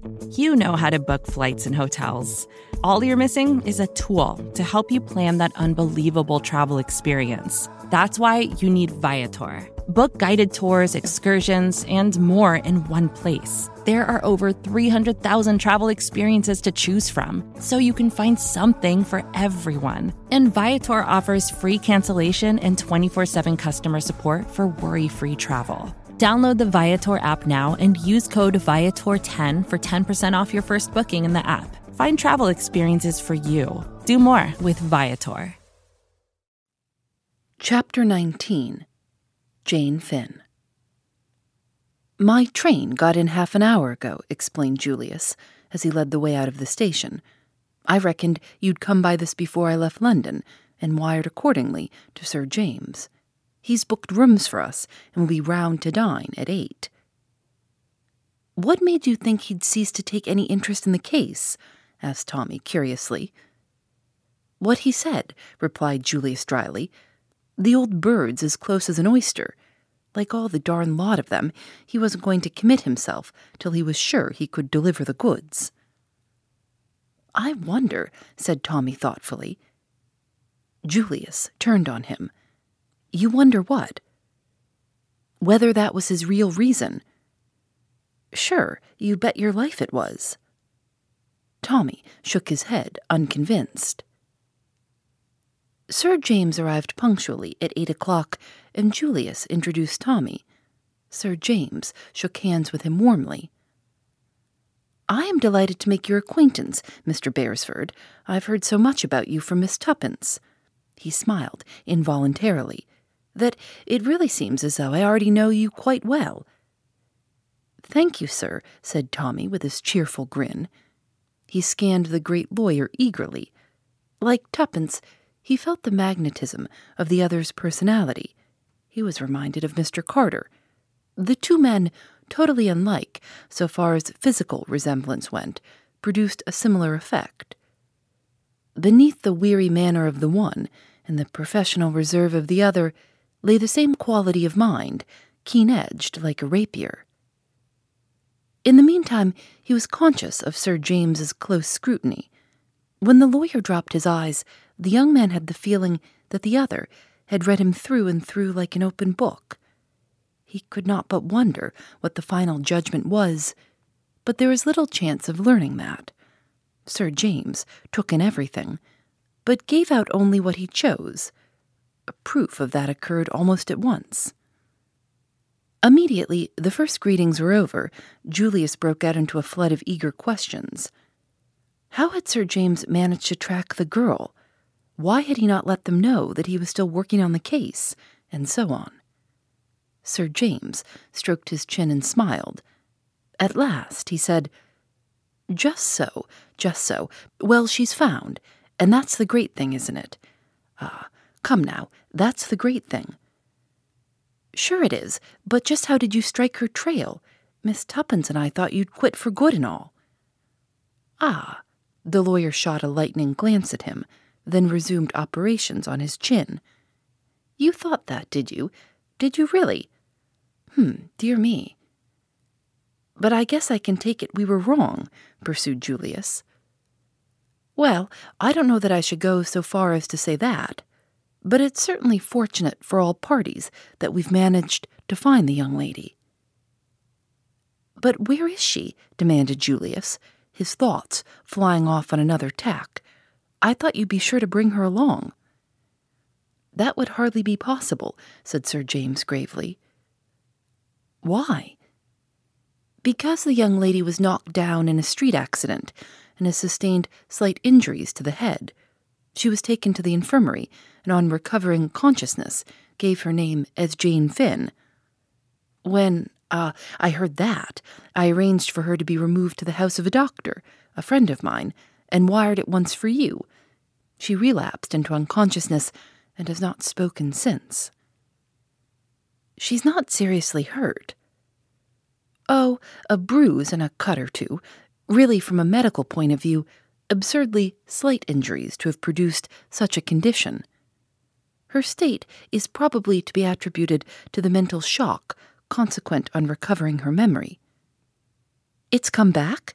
You know how to book flights and hotels. All you're missing is a tool to help you plan that unbelievable travel experience. That's why you need Viator. Book guided tours, excursions, and more in one place. There are over 300,000 travel experiences to choose from, so you can find something for everyone. And Viator offers free cancellation and 24/7 customer support for worry-free travel. Download the Viator app now and use code Viator10 for 10% off your first booking in the app. Find travel experiences for you. Do more with Viator. Chapter 19. Jane Finn. "My train got in half an hour ago," explained Julius, as he led the way out of the station. "I reckoned you'd come by this before I left London, and wired accordingly to Sir James. He's booked rooms for us, and will be round to dine at 8. "What made you think he'd cease to take any interest in the case?" asked Tommy curiously. "What he said," replied Julius dryly. "The old bird's as close as an oyster. Like all the darn lot of them, he wasn't going to commit himself till he was sure he could deliver the goods." "I wonder," said Tommy thoughtfully. Julius turned on him. "You wonder what?" "Whether that was his real reason." "Sure, you bet your life it was." Tommy shook his head, unconvinced. Sir James arrived punctually at 8 o'clock, and Julius introduced Tommy. Sir James shook hands with him warmly. "I am delighted to make your acquaintance, Mr. Beresford. I've heard so much about you from Miss Tuppence." He smiled involuntarily, "that it really seems as though I already know you quite well." "Thank you, sir," said Tommy with his cheerful grin. He scanned the great lawyer eagerly. Like Tuppence, he felt the magnetism of the other's personality. He was reminded of Mr. Carter. The two men, totally unlike so far as physical resemblance went, produced a similar effect. Beneath the weary manner of the one and the professional reserve of the other lay the same quality of mind, keen-edged like a rapier. In the meantime, he was conscious of Sir James's close scrutiny. When the lawyer dropped his eyes, the young man had the feeling that the other had read him through and through like an open book. He could not but wonder what the final judgment was, but there was little chance of learning that. Sir James took in everything, but gave out only what he chose. A proof of that occurred almost at once. Immediately the first greetings were over, Julius broke out into a flood of eager questions. How had Sir James managed to track the girl? Why had he not let them know that he was still working on the case? And so on. Sir James stroked his chin and smiled. At last he said, Just so. Well, she's found, and that's the great thing, isn't it? Ah, come now, that's the great thing." "Sure it is, but just how did you strike her trail? Miss Tuppence and I thought you'd quit for good and all." "Ah," the lawyer shot a lightning glance at him, then resumed operations on his chin. "You thought that, did you? Did you really? Dear me." "But I guess I can take it we were wrong," pursued Julius. "Well, I don't know that I should go so far as to say that, but it's certainly fortunate for all parties that we've managed to find the young lady." "But where is she?" demanded Julius, his thoughts flying off on another tack. "I thought you'd be sure to bring her along." "That would hardly be possible," said Sir James gravely. "Why?" "Because the young lady was knocked down in a street accident and has sustained slight injuries to the head. She was taken to the infirmary, and on recovering consciousness, gave her name as Jane Finn. When, I heard that, I arranged for her to be removed to the house of a doctor, a friend of mine, and wired at once for you. She relapsed into unconsciousness and has not spoken since." "She's not seriously hurt?" "Oh, a bruise and a cut or two. Really, from a medical point of view, absurdly slight injuries to have produced such a condition. Her state is probably to be attributed to the mental shock consequent on recovering her memory." "It's come back?"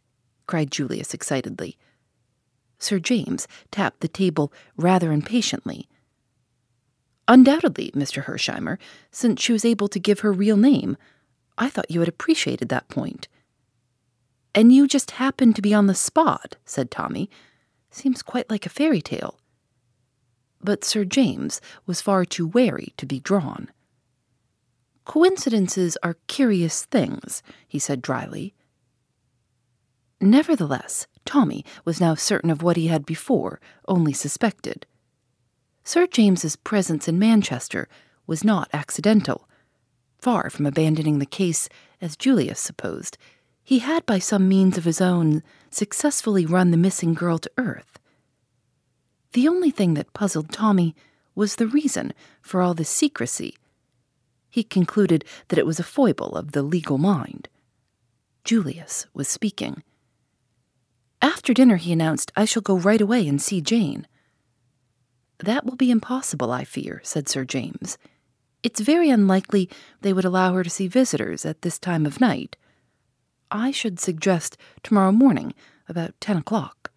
cried Julius excitedly. Sir James tapped the table rather impatiently. Undoubtedly, Mr. Hersheimer, since she was able to give her real name. I thought you had appreciated that point. And you just happened to be on the spot, said Tommy. Seems quite like a fairy tale. But Sir James was far too wary to be drawn. Coincidences are curious things, he said dryly. Nevertheless, Tommy was now certain of what he had before only suspected. Sir James's presence in Manchester was not accidental. Far from abandoning the case, as Julius supposed, he had by some means of his own successfully run the missing girl to earth. The only thing that puzzled Tommy was the reason for all this secrecy. He concluded that it was a foible of the legal mind. Julius was speaking. After dinner, he announced, I shall go right away and see Jane. That will be impossible, I fear, said Sir James. It's very unlikely they would allow her to see visitors at this time of night. I should suggest tomorrow morning, about 10 o'clock.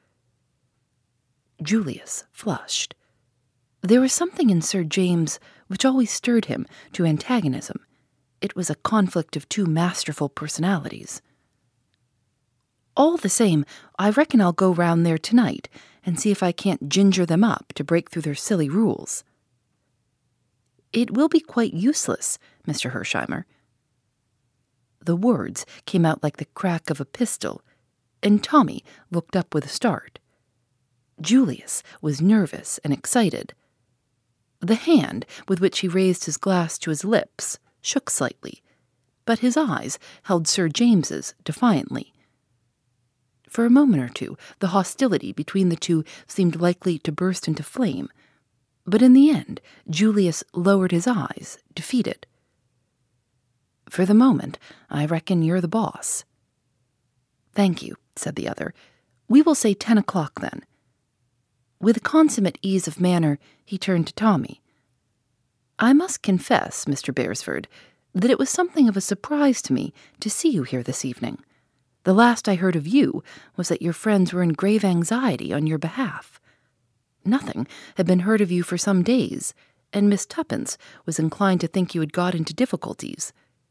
Julius flushed. There was something in Sir James which always stirred him to antagonism. It was a conflict of two masterful personalities. All the same, I reckon I'll go round there tonight and see if I can't ginger them up to break through their silly rules. It will be quite useless, Mr. Hersheimer. The words came out like the crack of a pistol, and Tommy looked up with a start. Julius was nervous and excited. The hand with which he raised his glass to his lips shook slightly, but his eyes held Sir James's defiantly. For a moment or two, the hostility between the two seemed likely to burst into flame, but in the end, Julius lowered his eyes, defeated. For the moment, I reckon you're the boss. Thank you, said the other. We will say 10 o'clock then. With consummate ease of manner, he turned to Tommy. I must confess, Mr. Beresford, that it was something of a surprise to me to see you here this evening. The last I heard of you was that your friends were in grave anxiety on your behalf. Nothing had been heard of you for some days, and Miss Tuppence was inclined to think you had got into difficulties.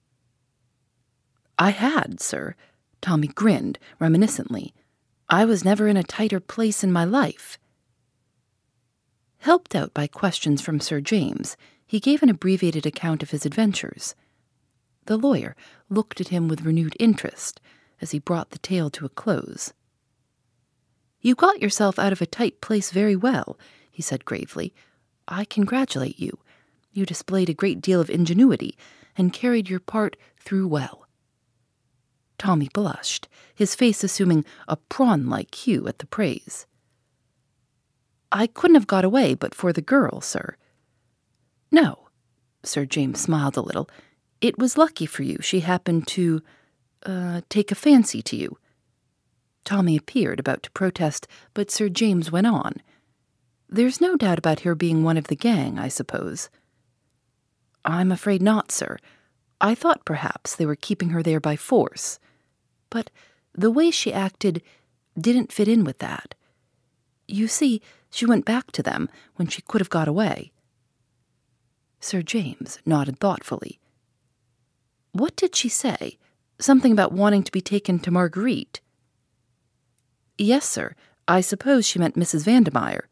I had, sir. Tommy grinned reminiscently. I was never in a tighter place in my life. Helped out by questions from Sir James, he gave an abbreviated account of his adventures. The lawyer looked at him with renewed interest as he brought the tale to a close. You got yourself out of a tight place very well, he said gravely. I congratulate you. You displayed a great deal of ingenuity and carried your part through well. Tommy blushed, his face assuming a prawn-like hue at the praise. I couldn't have got away but for the girl, sir. No, Sir James smiled a little. It was lucky for you she happened to, take a fancy to you. Tommy appeared about to protest, but Sir James went on. There's no doubt about her being one of the gang, I suppose. I'm afraid not, sir. I thought perhaps they were keeping her there by force. But the way she acted didn't fit in with that. You see, she went back to them when she could have got away. Sir James nodded thoughtfully. What did she say? Something about wanting to be taken to Marguerite. Yes, sir. I suppose she meant Mrs. Vandemeyer.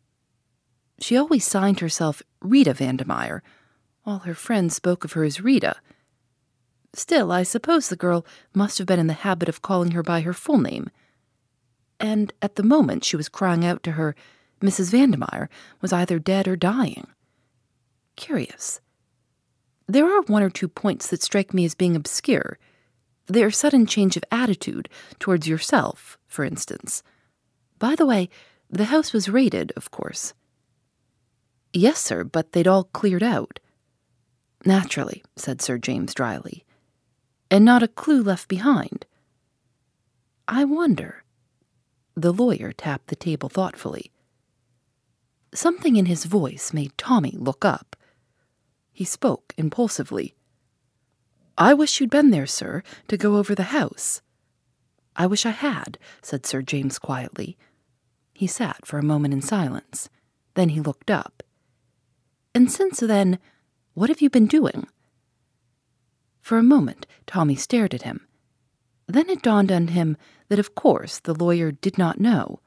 She always signed herself Rita Vandemeyer. All her friends spoke of her as Rita. Still, I suppose the girl must have been in the habit of calling her by her full name. And at the moment she was crying out to her, Mrs. Vandemeyer was either dead or dying. Curious. There are one or two points that strike me as being obscure. Their sudden change of attitude towards yourself, for instance. By the way, the house was raided, of course. Yes, sir, but they'd all cleared out. Naturally, said Sir James dryly. And not a clue left behind. I wonder. The lawyer tapped the table thoughtfully. Something in his voice made Tommy look up. He spoke impulsively. I wish you'd been there, sir, to go over the house. "I wish I had," said Sir James quietly. He sat for a moment in silence. Then he looked up. "And since then, what have you been doing?" For a moment, Tommy stared at him. Then it dawned on him that of course the lawyer did not know.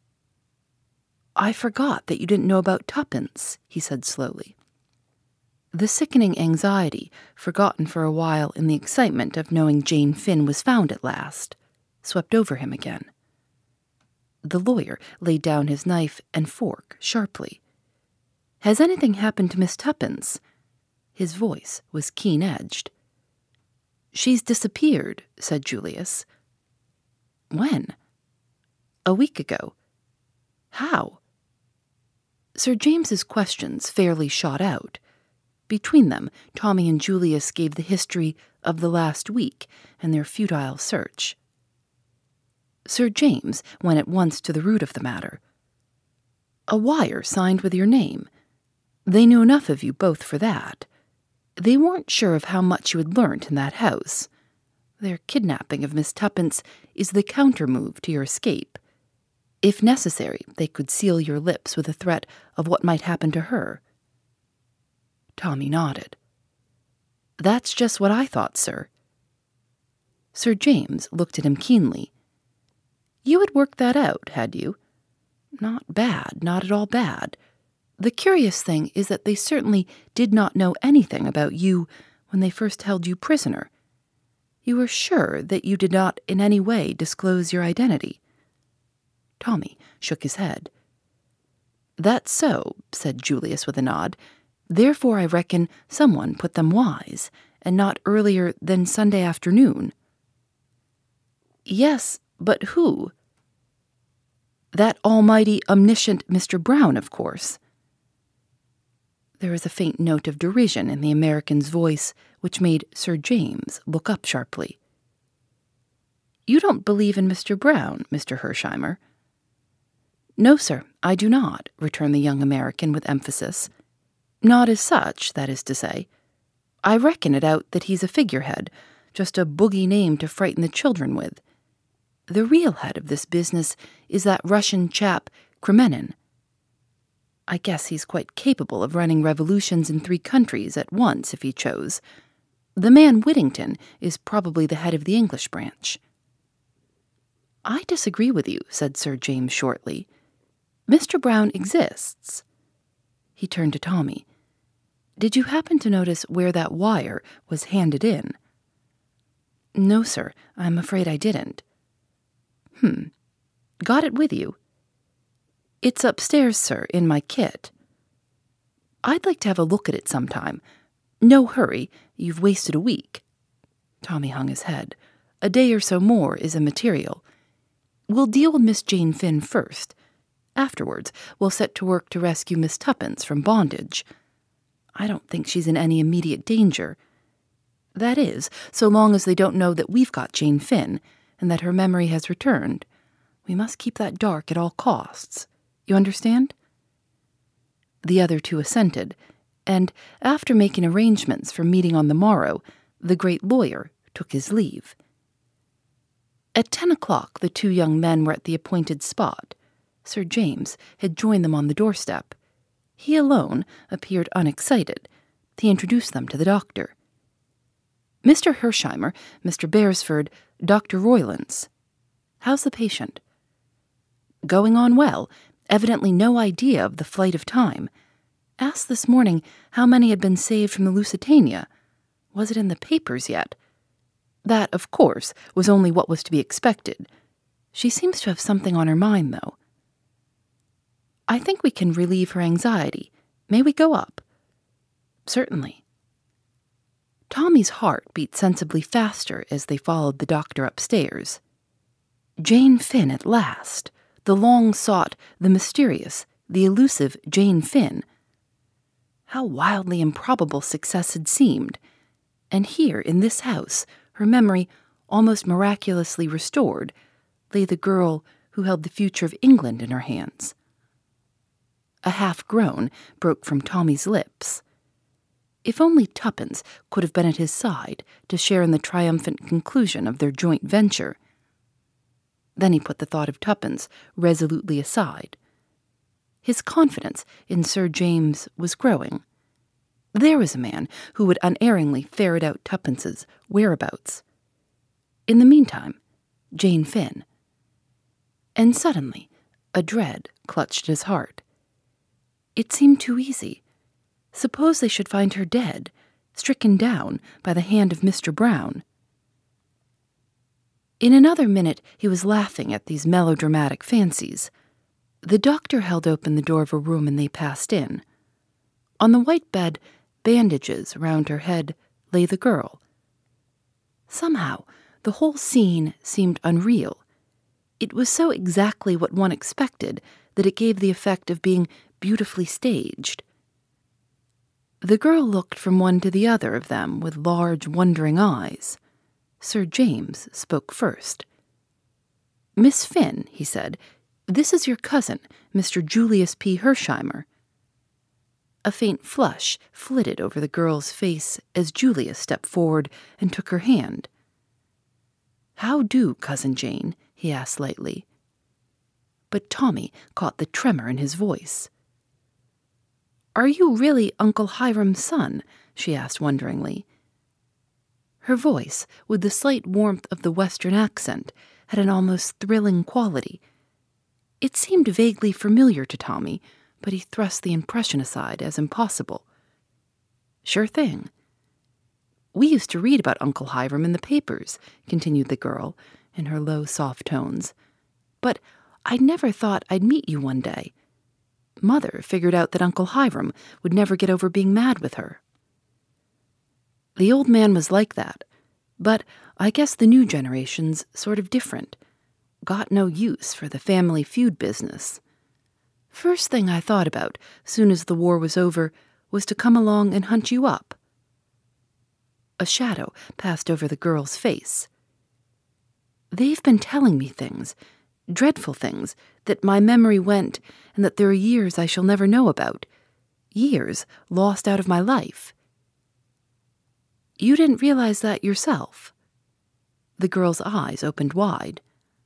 "I forgot that you didn't know about Tuppence," he said slowly. The sickening anxiety, forgotten for a while in the excitement of knowing Jane Finn was found at last, swept over him again. The lawyer laid down his knife and fork sharply. "Has anything happened to Miss Tuppence?" His voice was keen-edged. "She's disappeared," said Julius. "When?" "A week ago." "How?" Sir James's questions fairly shot out. Between them, Tommy and Julius gave the history of the last week and their futile search. Sir James went at once to the root of the matter. "A wire signed with your name. They knew enough of you both for that. They weren't sure of how much you had learnt in that house. Their kidnapping of Miss Tuppence is the counter-move to your escape. If necessary, they could seal your lips with a threat of what might happen to her." Tommy nodded. "That's just what I thought, sir." Sir James looked at him keenly. "You had worked that out, had you?" "Not bad, not at all bad. The curious thing is that they certainly did not know anything about you when they first held you prisoner. You were sure that you did not in any way disclose your identity." Tommy shook his head. "That's so," said Julius with a nod. "Therefore I reckon someone put them wise, and not earlier than Sunday afternoon." "Yes, but who?" "That almighty, omniscient Mr. Brown, of course." There was a faint note of derision in the American's voice, which made Sir James look up sharply. "You don't believe in Mr. Brown, Mr. Hersheimer?" "No, sir, I do not," returned the young American with emphasis. "Not as such, that is to say. I reckon it out that he's a figurehead, just a boogie name to frighten the children with. The real head of this business is that Russian chap, Kremenin. I guess he's quite capable of running revolutions in 3 countries at once if he chose. The man Whittington is probably the head of the English branch." "I disagree with you," said Sir James shortly. "Mr. Brown exists." He turned to Tommy. "Did you happen to notice where that wire was handed in?" "No, sir, I'm afraid I didn't." Got it with you?" "It's upstairs, sir, in my kit." "I'd like to have a look at it sometime. No hurry, you've wasted a week." Tommy hung his head. "A day or so more is immaterial. We'll deal with Miss Jane Finn first. Afterwards, we'll set to work to rescue Miss Tuppence from bondage. I don't think she's in any immediate danger. That is, so long as they don't know that we've got Jane Finn, and that her memory has returned. We must keep that dark at all costs. You understand?" The other two assented, and after making arrangements for meeting on the morrow, the great lawyer took his leave. At 10 o'clock, the 2 young men were at the appointed spot. Sir James had joined them on the doorstep. He alone appeared unexcited. He introduced them to the doctor. "Mr. Hersheimer, Mr. Beresford, Dr. Roylance. How's the patient?" "Going on well. Evidently no idea of the flight of time. Asked this morning how many had been saved from the Lusitania. Was it in the papers yet? That, of course, was only what was to be expected. She seems to have something on her mind, though." "I think we can relieve her anxiety. May we go up?" "Certainly." Tommy's heart beat sensibly faster as they followed the doctor upstairs. Jane Finn at last, the long-sought, the mysterious, the elusive Jane Finn. How wildly improbable success had seemed. And here, in this house, her memory, almost miraculously restored, lay the girl who held the future of England in her hands. A half-groan broke from Tommy's lips. If only Tuppence could have been at his side to share in the triumphant conclusion of their joint venture. Then he put the thought of tuppence resolutely aside. His confidence in Sir James was growing. There was a man who would unerringly ferret out tuppence's whereabouts. In the meantime, Jane Finn. And suddenly, a dread clutched at his heart. It seemed too easy. Suppose they should find her dead, stricken down by the hand of Mr. Brown. In another minute he was laughing at these melodramatic fancies. The doctor held open the door of a room and they passed in. On the white bed, bandages around her head, lay the girl. Somehow, the whole scene seemed unreal. It was so exactly what one expected that it gave the effect of being beautifully staged. The girl looked from one to the other of them with large, wondering eyes. Sir James spoke first. "Miss Finn," he said, "this is your cousin, Mr. Julius P. Hersheimer." A faint flush flitted over the girl's face as Julius stepped forward and took her hand. "How do, Cousin Jane?" he asked lightly. But Tommy caught the tremor in his voice. "Are you really Uncle Hiram's son?" she asked wonderingly. Her voice, with the slight warmth of the Western accent, had an almost thrilling quality. It seemed vaguely familiar to Tommy, but he thrust the impression aside as impossible. "Sure thing." "We used to read about Uncle Hiram in the papers," continued the girl, in her low, soft tones. "But I never thought I'd meet you one day. Mother figured out that Uncle Hiram would never get over being mad with her." The old man was like that, but I guess the new generation's sort of different. Got no use for the family feud business. First thing I thought about, soon as the war was over, was to come along and hunt you up. A shadow passed over the girl's face. "They've been telling me things, dreadful things, that my memory went and that there are years I shall never know about. Years lost out of my life." "You didn't realize that yourself?" The girl's eyes opened wide.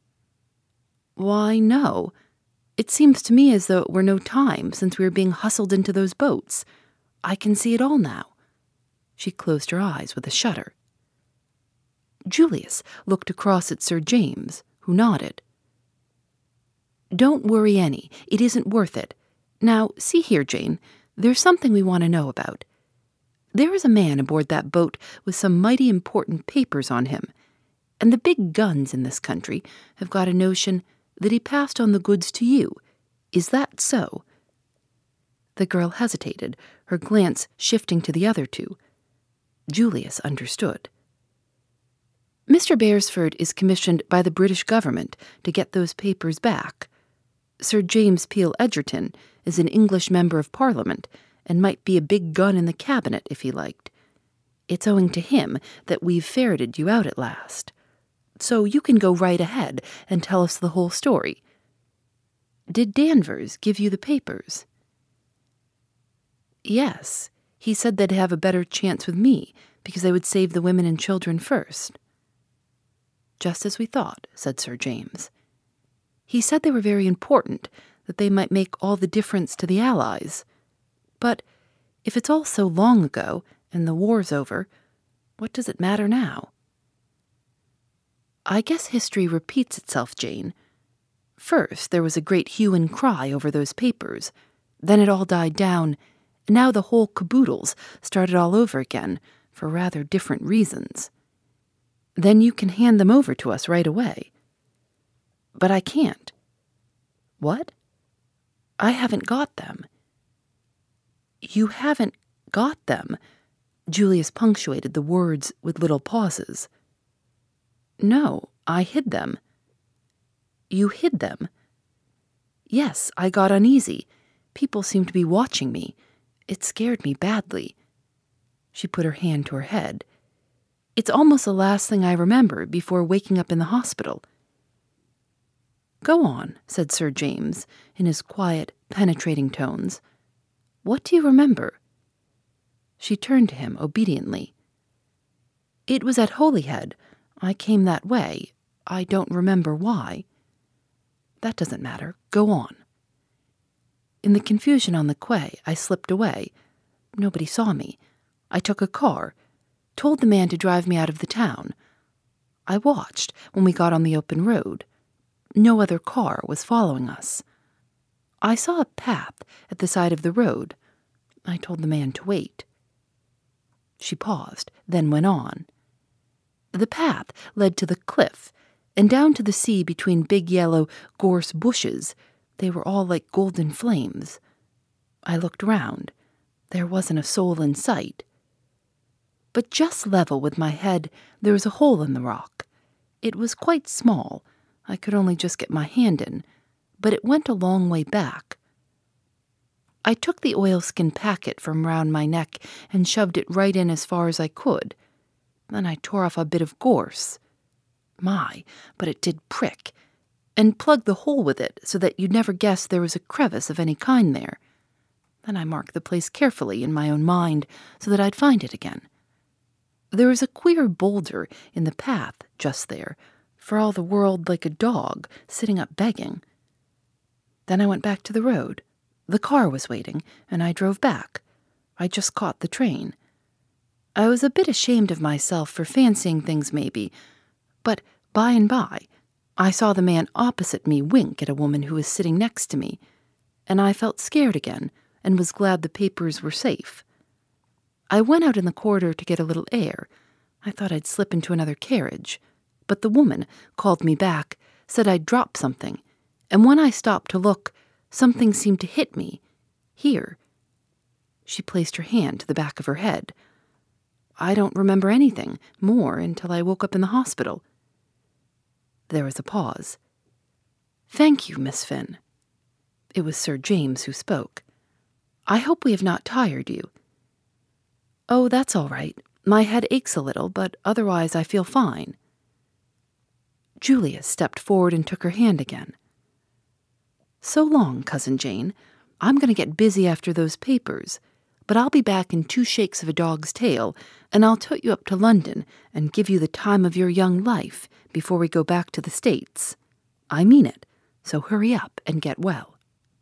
"Why, no. It seems to me as though it were no time since we were being hustled into those boats. I can see it all now." She closed her eyes with a shudder. Julius looked across at Sir James, who nodded. "Don't worry any. It isn't worth it. Now, see here, Jane. There's something we want to know about. There is a man aboard that boat with some mighty important papers on him, and the big guns in this country have got a notion that he passed on the goods to you. Is that so?" The girl hesitated, her glance shifting to the other two. Julius understood. "Mr. Beresford is commissioned by the British government to get those papers back. Sir James Peel Edgerton is an English member of Parliament and might be a big gun in the cabinet if he liked. It's owing to him that we've ferreted you out at last. So you can go right ahead and tell us the whole story. Did Danvers give you the papers?" "Yes. He said they'd have a better chance with me because they would save the women and children first." "Just as we thought," said Sir James. "He said they were very important, that they might make all the difference to the Allies. But if it's all so long ago and the war's over, what does it matter now?" "I guess history repeats itself, Jane. First there was a great hue and cry over those papers. Then it all died down, and now the whole caboodle's started all over again for rather different reasons. Then you can hand them over to us right away." "But I can't." "What?" "I haven't got them." "You haven't got them?" Julius punctuated the words with little pauses. "No, I hid them." "You hid them?" "Yes, I got uneasy. People seemed to be watching me. It scared me badly." She put her hand to her head. "It's almost the last thing I remember before waking up in the hospital." "Go on," said Sir James, in his quiet, penetrating tones. "What do you remember?" She turned to him obediently. "It was at Holyhead. I came that way. I don't remember why." That doesn't matter. Go on. In the confusion on the quay, I slipped away. Nobody saw me. I took a car, told the man to drive me out of the town. I watched when we got on the open road. No other car was following us. I saw a path at the side of the road. I told the man to wait. She paused, then went on. The path led to the cliff and down to the sea between big yellow gorse bushes. They were all like golden flames. I looked round. There wasn't a soul in sight. But just level with my head, there was a hole in the rock. It was quite small. I could only just get my hand in, but it went a long way back. I took the oilskin packet from round my neck and shoved it right in as far as I could. Then I tore off a bit of gorse. My, but it did prick, and plugged the hole with it so that you'd never guess there was a crevice of any kind there. Then I marked the place carefully in my own mind so that I'd find it again. There was a queer boulder in the path just there, for all the world like a dog sitting up begging. Then I went back to the road. The car was waiting, and I drove back. I just caught the train. I was a bit ashamed of myself for fancying things maybe, but by and by, I saw the man opposite me wink at a woman who was sitting next to me, and I felt scared again and was glad the papers were safe. I went out in the corridor to get a little air. I thought I'd slip into another carriage, but the woman called me back, said I'd dropped something, and when I stopped to look, something seemed to hit me. Here. She placed her hand to the back of her head. I don't remember anything more until I woke up in the hospital. There was a pause. Thank you, Miss Finn. It was Sir James who spoke. I hope we have not tired you. Oh, that's all right. My head aches a little, but otherwise I feel fine. Julius stepped forward and took her hand again. So long, Cousin Jane. I'm going to get busy after those papers, but I'll be back in 2 shakes of a dog's tail, and I'll tote you up to London and give you the time of your young life before we go back to the States. I mean it, so hurry up and get well.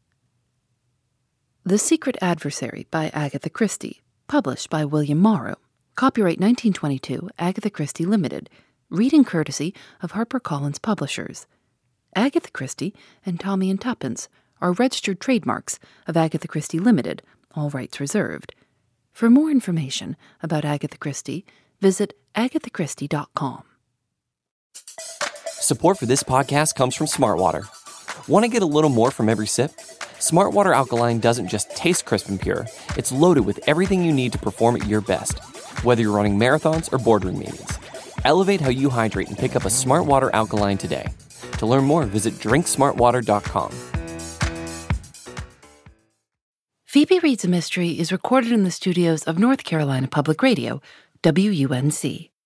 The Secret Adversary by Agatha Christie, published by William Morrow. Copyright 1922, Agatha Christie Limited. Reading courtesy of HarperCollins Publishers. Agatha Christie and Tommy and Tuppence are registered trademarks of Agatha Christie Limited, all rights reserved. For more information about Agatha Christie, visit agathachristie.com. Support for this podcast comes from Smartwater. Want to get a little more from every sip? Smartwater Alkaline doesn't just taste crisp and pure, it's loaded with everything you need to perform at your best, whether you're running marathons or boardroom meetings. Elevate how you hydrate and pick up a Smartwater Alkaline today. To learn more, visit drinksmartwater.com. Phoebe Reads a Mystery is recorded in the studios of North Carolina Public Radio, WUNC.